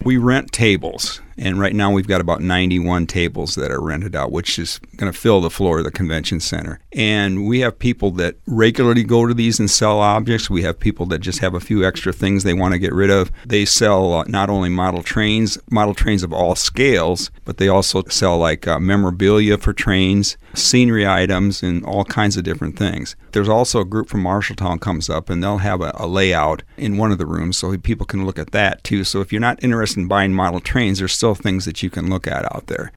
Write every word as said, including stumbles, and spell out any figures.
We rent tables, and right now we've got about ninety-one tables that are rented out, which is going to fill the floor of the convention center. And we have people that regularly go to these and sell objects. We have people that just have a few extra things they want to get rid of. They sell uh, not only model trains, model trains of all scales, but they also sell like uh, memorabilia for trains, scenery items, and all kinds of different things. There's also a group from Marshalltown comes up, and they'll have a, a layout in one of the rooms so people can look at that too. So if you're not interested in buying model trains, there's still things that you can look at out there.